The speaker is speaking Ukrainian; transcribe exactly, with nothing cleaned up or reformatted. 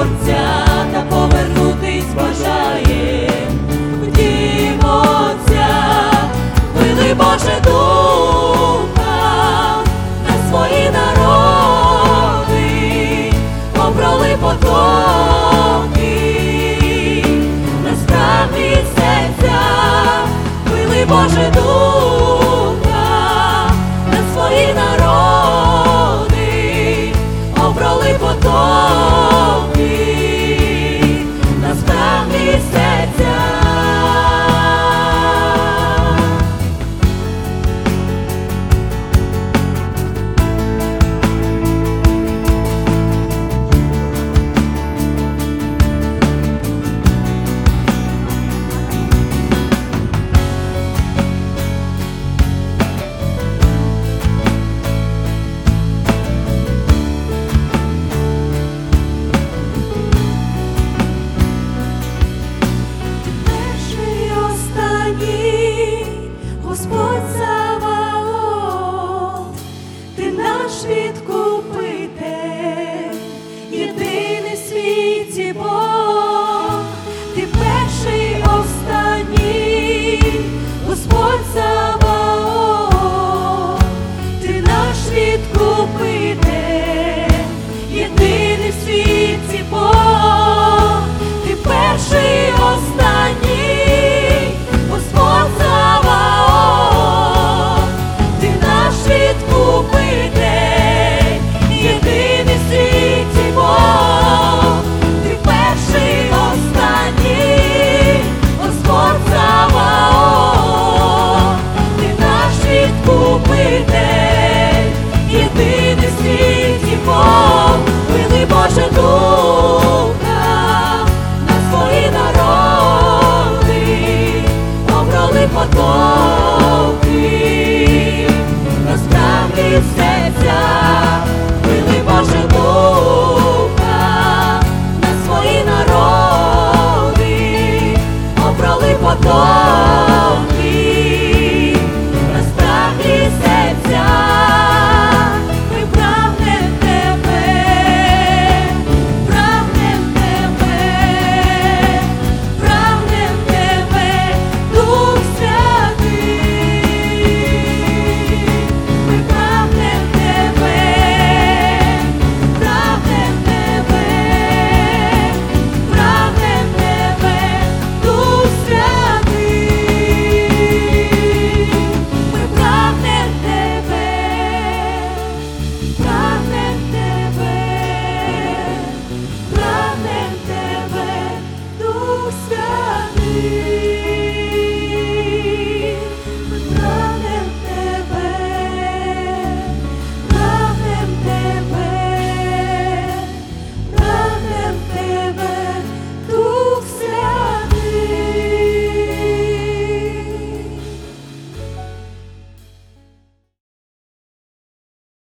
Творця та повернутись бажаєм в дім Отця. Вили, Боже, Духа на свої народи, обрали потоки на справді серця. Вили, Боже, Духа на свої народи, обрали потоки на справді серця. Господь Саваоф, ти наш відкупитель, єдиний в світі Бог, ти перший, останній, Господь Саваоф, ти наш відкупитель, єдиний в світі Бог, ти перший, останній, Господь Саваоф, ти наш відкупитель, єдиний в світі Бог, ти перший, останній, Господь Саваоф, ти наш відкупитель, єдиний в світі Бог. Вили, Боже, Духа на свої народи, обрали потоки на справді серця.